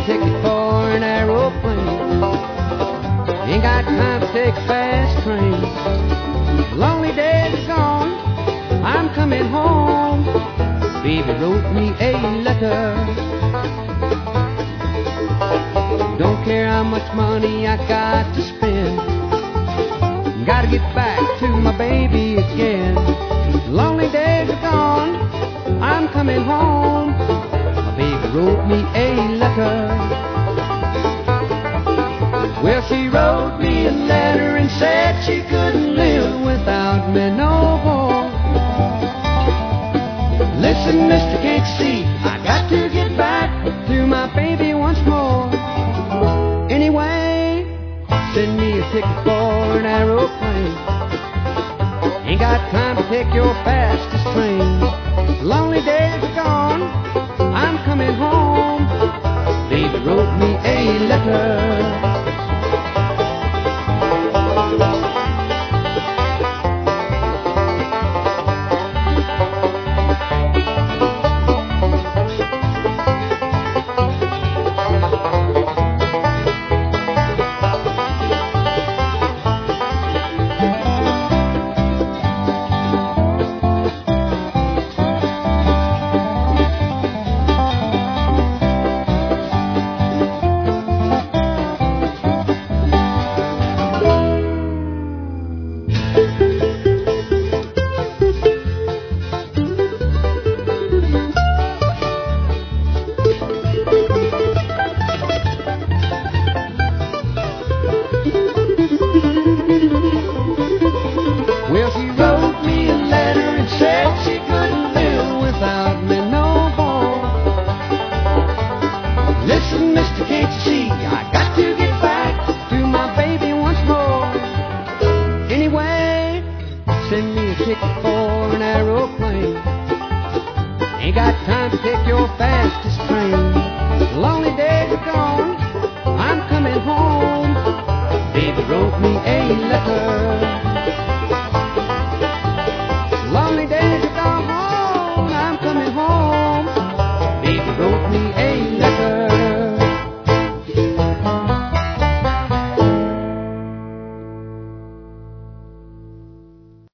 ticket for an aeroplane. Ain't got time to take a fast train. Lonely days are gone, I'm coming home. Baby wrote me a letter. Don't care how much money I got to spend. Gotta get back to my baby again. Lonely days are gone, I'm coming home. My baby wrote me a letter. Well, she wrote me a letter and said she couldn't live without me no more. Listen, mister, can't you see, I got to get back to my baby once more. Anyway, send me a ticket for an aeroplane. Ain't got time to take your fastest train. Lonely days are gone, I'm coming home. Baby wrote me a letter. Well, she wrote me a letter and said she couldn't live without me no more. Listen, mister, can't you see, I got to get back to my baby once more. Anyway, send me a ticket for an aeroplane. Ain't got time to take your fastest train. Lonely days are gone, I'm coming home. Baby wrote me a letter.